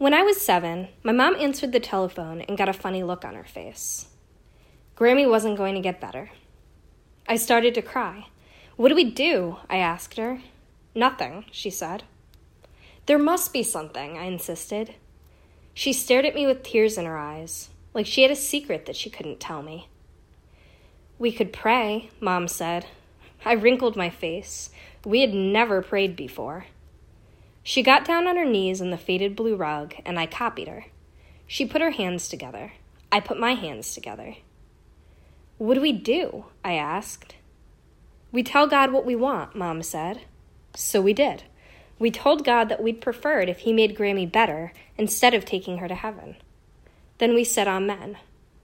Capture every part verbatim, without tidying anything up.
When I was seven, my mom answered the telephone and got a funny look on her face. Grammy wasn't going to get better. I started to cry. What do we do? I asked her. Nothing, she said. There must be something, I insisted. She stared at me with tears in her eyes, like she had a secret that she couldn't tell me. We could pray, Mom said. I wrinkled my face. We had never prayed before. She got down on her knees on the faded blue rug, and I copied her. She put her hands together. I put my hands together. What do we do? I asked. We tell God what we want, Mom said. So we did. We told God that we'd prefer it if he made Grammy better instead of taking her to heaven. Then we said amen.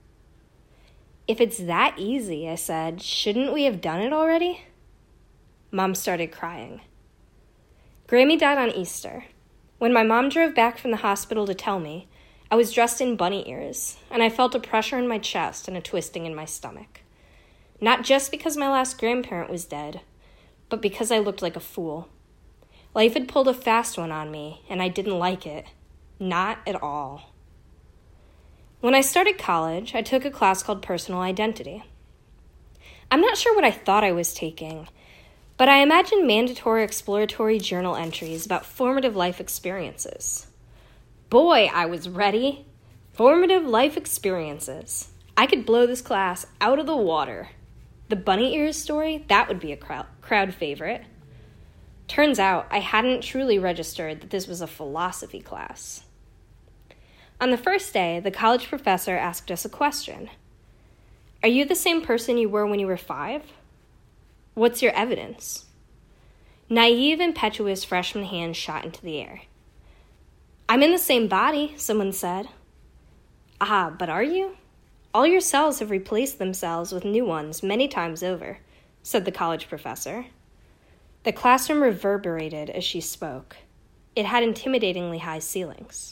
If it's that easy, I said, shouldn't we have done it already? Mom started crying. Grammy died on Easter. When my mom drove back from the hospital to tell me, I was dressed in bunny ears, and I felt a pressure in my chest and a twisting in my stomach. Not just because my last grandparent was dead, but because I looked like a fool. Life had pulled a fast one on me, and I didn't like it. Not at all. When I started college, I took a class called Personal Identity. I'm not sure what I thought I was taking, but I imagined mandatory exploratory journal entries about formative life experiences. Boy, I was ready. Formative life experiences. I could blow this class out of the water. The bunny ears story, that would be a crowd, crowd favorite. Turns out I hadn't truly registered that this was a philosophy class. On the first day, the college professor asked us a question. Are you the same person you were when you were five? What's your evidence? Naive, impetuous freshman hands shot into the air. I'm in the same body, someone said. Ah, but are you? All your cells have replaced themselves with new ones many times over, said the college professor. The classroom reverberated as she spoke. It had intimidatingly high ceilings.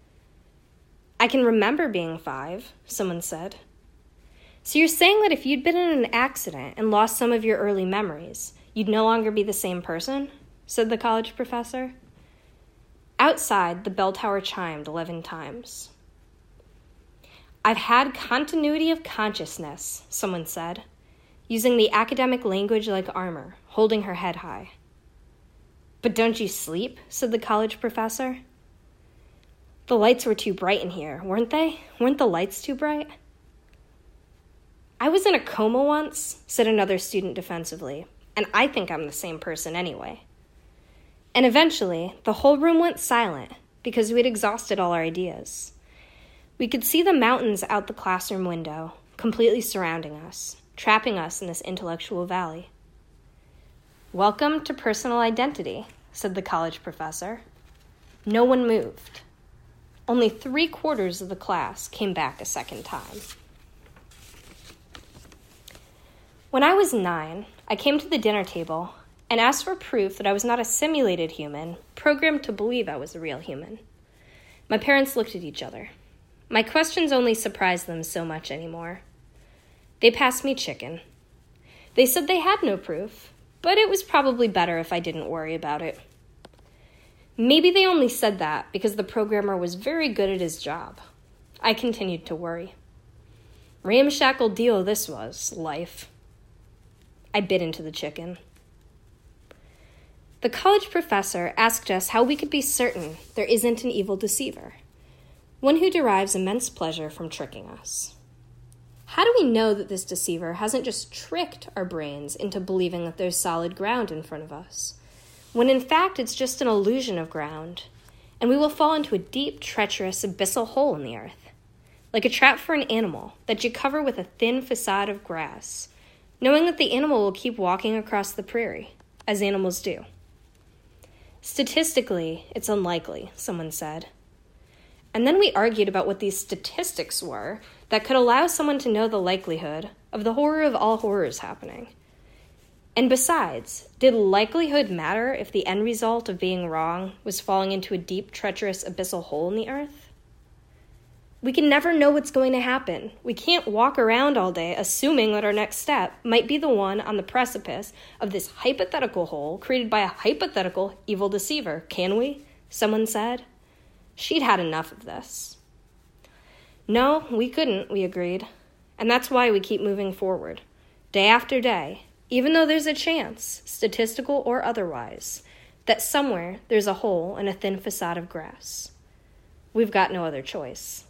I can remember being five, someone said. So you're saying that if you'd been in an accident and lost some of your early memories, you'd no longer be the same person? Said the college professor. Outside, the bell tower chimed eleven times. I've had continuity of consciousness, someone said, using the academic language like armor, holding her head high. But don't you sleep? Said the college professor. The lights were too bright in here, weren't they? Weren't the lights too bright? I was in a coma once, said another student defensively, and I think I'm the same person anyway. And eventually, the whole room went silent because we'd exhausted all our ideas. We could see the mountains out the classroom window, completely surrounding us, trapping us in this intellectual valley. Welcome to Personal Identity, said the college professor. No one moved. Only three quarters of the class came back a second time. When I was nine, I came to the dinner table and asked for proof that I was not a simulated human, programmed to believe I was a real human. My parents looked at each other. My questions only surprised them so much anymore. They passed me chicken. They said they had no proof, but it was probably better if I didn't worry about it. Maybe they only said that because the programmer was very good at his job. I continued to worry. Ramshackle deal this was, life. I bit into the chicken. The college professor asked us how we could be certain there isn't an evil deceiver, one who derives immense pleasure from tricking us. How do we know that this deceiver hasn't just tricked our brains into believing that there's solid ground in front of us, when in fact it's just an illusion of ground, and we will fall into a deep, treacherous, abyssal hole in the earth, like a trap for an animal that you cover with a thin facade of grass, knowing that the animal will keep walking across the prairie, as animals do. Statistically, it's unlikely, someone said. And then we argued about what these statistics were that could allow someone to know the likelihood of the horror of all horrors happening. And besides, did likelihood matter if the end result of being wrong was falling into a deep, treacherous, abyssal hole in the earth? We can never know what's going to happen. We can't walk around all day assuming that our next step might be the one on the precipice of this hypothetical hole created by a hypothetical evil deceiver, can we? Someone said. She'd had enough of this. No, we couldn't, we agreed. And that's why we keep moving forward, day after day, even though there's a chance, statistical or otherwise, that somewhere there's a hole in a thin facade of grass. We've got no other choice.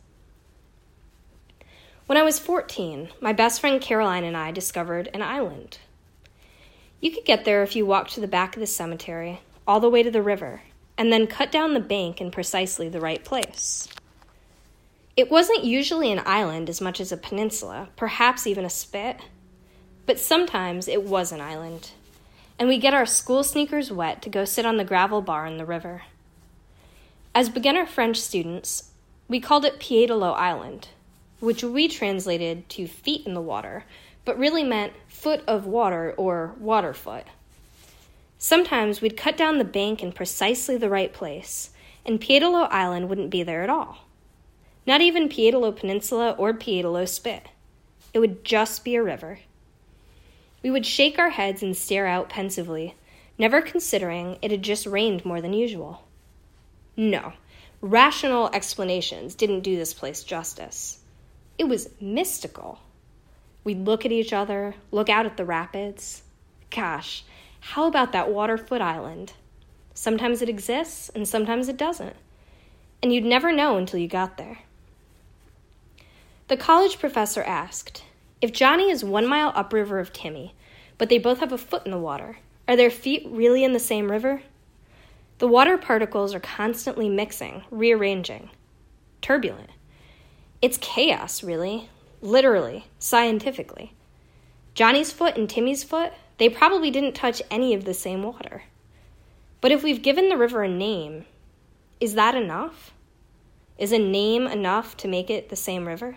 When I was fourteen, my best friend Caroline and I discovered an island. You could get there if you walked to the back of the cemetery, all the way to the river, and then cut down the bank in precisely the right place. It wasn't usually an island as much as a peninsula, perhaps even a spit, but sometimes it was an island, and we get our school sneakers wet to go sit on the gravel bar in the river. As beginner French students, we called it Piédalo Island, which we translated to feet in the water, but really meant foot of water or waterfoot. Sometimes we'd cut down the bank in precisely the right place, and Piédalo Island wouldn't be there at all. Not even Piédalo Peninsula or Piédalo Spit. It would just be a river. We would shake our heads and stare out pensively, never considering it had just rained more than usual. No, rational explanations didn't do this place justice. It was mystical. We'd look at each other, look out at the rapids. Gosh, how about that Waterfoot Island? Sometimes it exists, and sometimes it doesn't. And you'd never know until you got there. The college professor asked, if Johnny is one mile upriver of Timmy, but they both have a foot in the water, are their feet really in the same river? The water particles are constantly mixing, rearranging. Turbulent. It's chaos, really. Literally, scientifically. Johnny's foot and Timmy's foot, they probably didn't touch any of the same water. But if we've given the river a name, is that enough? Is a name enough to make it the same river?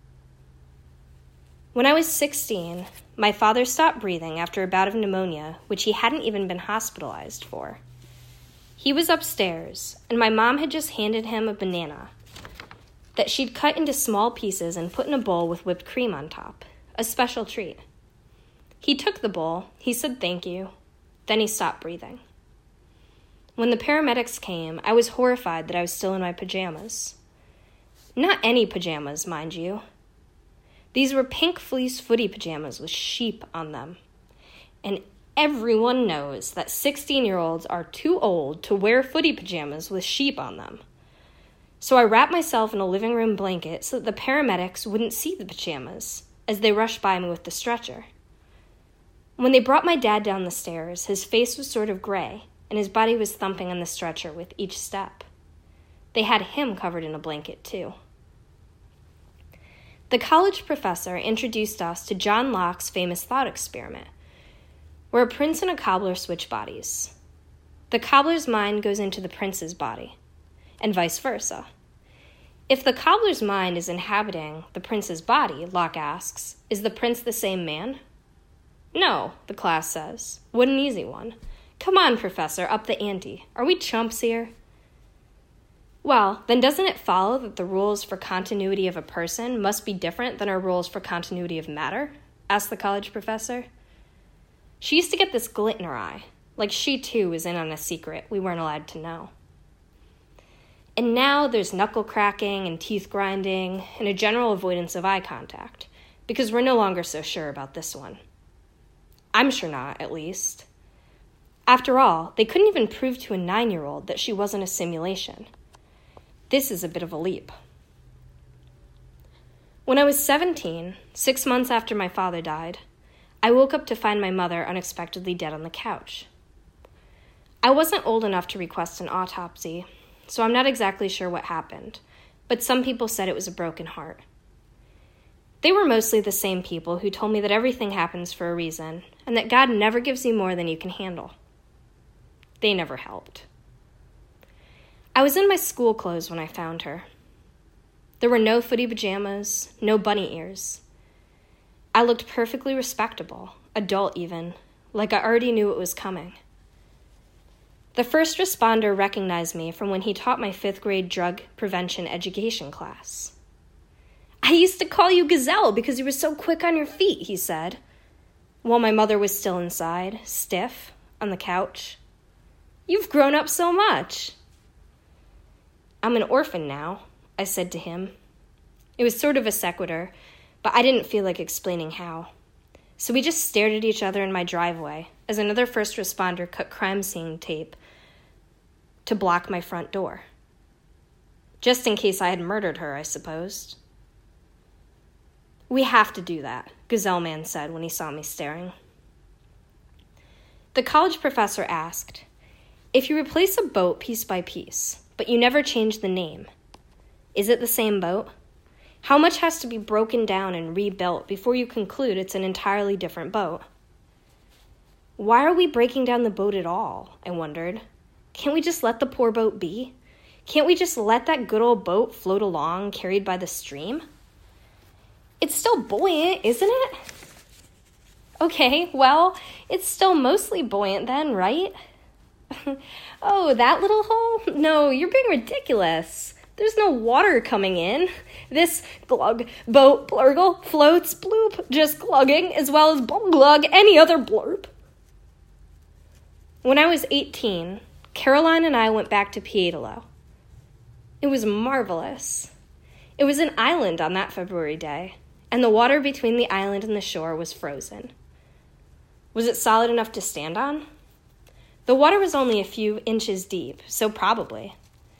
When I was sixteen, my father stopped breathing after a bout of pneumonia, which he hadn't even been hospitalized for. He was upstairs, and my mom had just handed him a banana that she'd cut into small pieces and put in a bowl with whipped cream on top, a special treat. He took the bowl, he said thank you, then he stopped breathing. When the paramedics came, I was horrified that I was still in my pajamas. Not any pajamas, mind you. These were pink fleece footy pajamas with sheep on them. And everyone knows that sixteen-year-olds are too old to wear footy pajamas with sheep on them. So I wrapped myself in a living room blanket so that the paramedics wouldn't see the pajamas as they rushed by me with the stretcher. When they brought my dad down the stairs, his face was sort of gray, and his body was thumping on the stretcher with each step. They had him covered in a blanket, too. The college professor introduced us to John Locke's famous thought experiment, where a prince and a cobbler switch bodies. The cobbler's mind goes into the prince's body, and vice versa. If the cobbler's mind is inhabiting the prince's body, Locke asks, is the prince the same man? No, the class says. What an easy one. Come on, Professor, up the ante. Are we chumps here? Well, then doesn't it follow that the rules for continuity of a person must be different than our rules for continuity of matter? Asked the college professor. She used to get this glint in her eye, like she too was in on a secret we weren't allowed to know. And now there's knuckle cracking and teeth grinding and a general avoidance of eye contact, because we're no longer so sure about this one. I'm sure not, at least. After all, they couldn't even prove to a nine-year-old that she wasn't a simulation. This is a bit of a leap. When I was seventeen, six months after my father died, I woke up to find my mother unexpectedly dead on the couch. I wasn't old enough to request an autopsy, so I'm not exactly sure what happened, but some people said it was a broken heart. They were mostly the same people who told me that everything happens for a reason, and that God never gives you more than you can handle. They never helped. I was in my school clothes when I found her. There were no footy pajamas, no bunny ears. I looked perfectly respectable, adult even, like I already knew it was coming. The first responder recognized me from when he taught my fifth grade drug prevention education class. I used to call you Gazelle because you were so quick on your feet, he said, while my mother was still inside, stiff, on the couch. You've grown up so much. I'm an orphan now, I said to him. It was sort of a sequitur, but I didn't feel like explaining how. So we just stared at each other in my driveway as another first responder cut crime scene tape to block my front door. Just in case I had murdered her, I supposed. We have to do that, Gazelle Man said when he saw me staring. The college professor asked, if you replace a boat piece by piece, but you never change the name, is it the same boat? How much has to be broken down and rebuilt before you conclude it's an entirely different boat? Why are we breaking down the boat at all? I wondered. Can't we just let the poor boat be? Can't we just let that good old boat float along, carried by the stream? It's still buoyant, isn't it? Okay, well, it's still mostly buoyant then, right? Oh, that little hole? No, you're being ridiculous. There's no water coming in. This glug, boat, blurgle, floats, bloop, just glugging, as well as glug any other blurb. When I was eighteen, Caroline and I went back to Piedolo. It was marvelous. It was an island on that February day, and the water between the island and the shore was frozen. Was it solid enough to stand on? The water was only a few inches deep, so probably.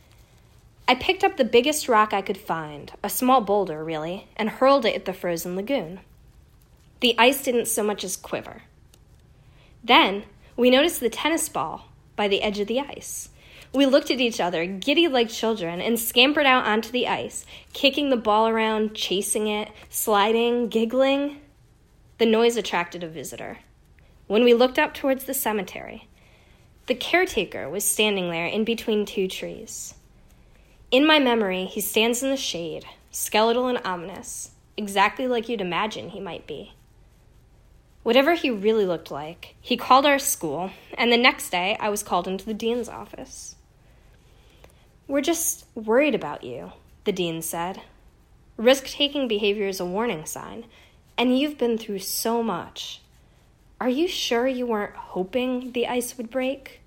I picked up the biggest rock I could find, a small boulder, really, and hurled it at the frozen lagoon. The ice didn't so much as quiver. Then we noticed the tennis ball by the edge of the ice. We looked at each other, giddy like children, and scampered out onto the ice, kicking the ball around, chasing it, sliding, giggling. The noise attracted a visitor. When we looked up towards the cemetery, the caretaker was standing there in between two trees. In my memory, he stands in the shade, skeletal and ominous, exactly like you'd imagine he might be. Whatever he really looked like, he called our school, and the next day I was called into the dean's office. We're just worried about you, the dean said. Risk-taking behavior is a warning sign, and you've been through so much. Are you sure you weren't hoping the ice would break?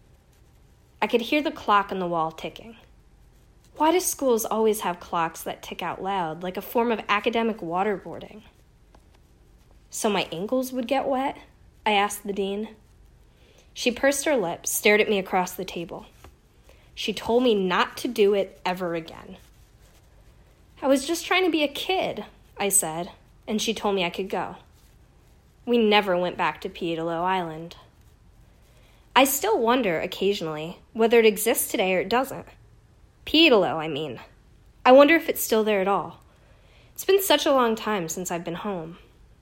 I could hear the clock on the wall ticking. Why do schools always have clocks that tick out loud, like a form of academic waterboarding? So my ankles would get wet? I asked the dean. She pursed her lips, stared at me across the table. She told me not to do it ever again. I was just trying to be a kid, I said, and she told me I could go. We never went back to Piedolo Island. I still wonder, occasionally, whether it exists today or it doesn't. Piedolo, I mean. I wonder if it's still there at all. It's been such a long time since I've been home.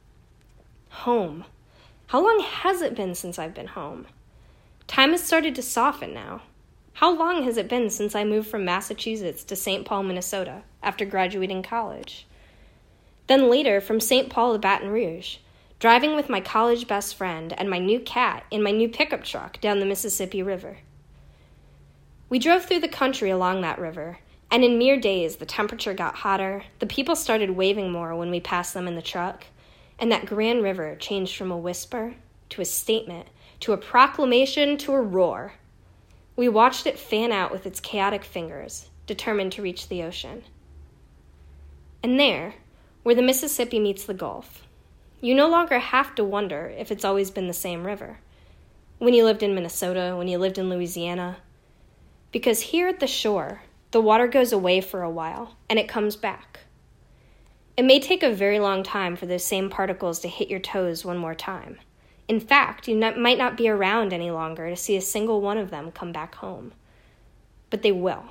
Home. How long has it been since I've been home? Time has started to soften now. How long has it been since I moved from Massachusetts to Saint Paul, Minnesota, after graduating college? Then later, from Saint Paul to Baton Rouge, driving with my college best friend and my new cat in my new pickup truck down the Mississippi River. We drove through the country along that river, and in mere days the temperature got hotter, the people started waving more when we passed them in the truck, and that grand river changed from a whisper to a statement, to a proclamation, to a roar. We watched it fan out with its chaotic fingers, determined to reach the ocean. And there, where the Mississippi meets the Gulf, you no longer have to wonder if it's always been the same river. When you lived in Minnesota, when you lived in Louisiana. Because here at the shore, the water goes away for a while, and it comes back. It may take a very long time for those same particles to hit your toes one more time. In fact, you not, might not be around any longer to see a single one of them come back home. But they will.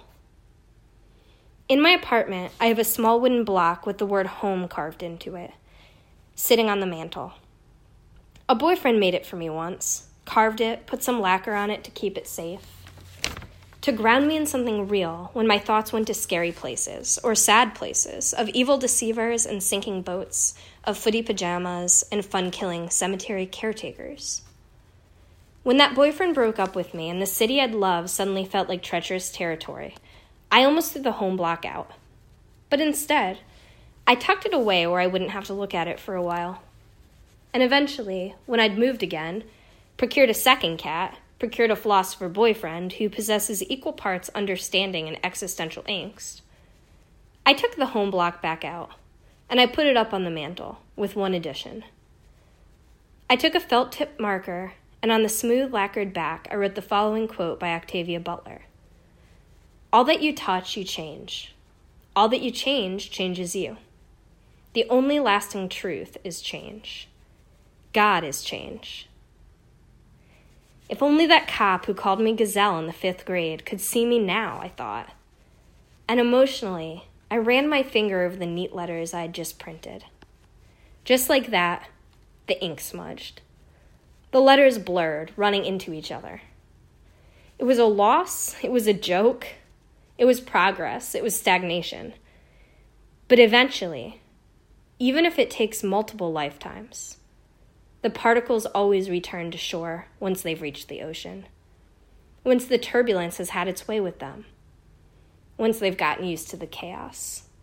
In my apartment, I have a small wooden block with the word home carved into it, sitting on the mantel. A boyfriend made it for me once, carved it, put some lacquer on it to keep it safe. To ground me in something real when my thoughts went to scary places, or sad places, of evil deceivers and sinking boats, of footy pajamas and fun-killing cemetery caretakers. When that boyfriend broke up with me and the city I'd loved suddenly felt like treacherous territory, I almost threw the home block out. But instead, I tucked it away where I wouldn't have to look at it for a while. And eventually, when I'd moved again, procured a second cat, procured a philosopher boyfriend who possesses equal parts understanding and existential angst. I took the home block back out, and I put it up on the mantel, with one addition. I took a felt-tip marker, and on the smooth lacquered back, I wrote the following quote by Octavia Butler. All that you touch, you change. All that you change, changes you. The only lasting truth is change. God is change. If only that cop who called me Gazelle in the fifth grade could see me now, I thought. And emotionally, I ran my finger over the neat letters I had just printed. Just like that, the ink smudged. The letters blurred, running into each other. It was a loss, it was a joke, it was progress, it was stagnation. But eventually, even if it takes multiple lifetimes, the particles always return to shore once they've reached the ocean, once the turbulence has had its way with them, once they've gotten used to the chaos.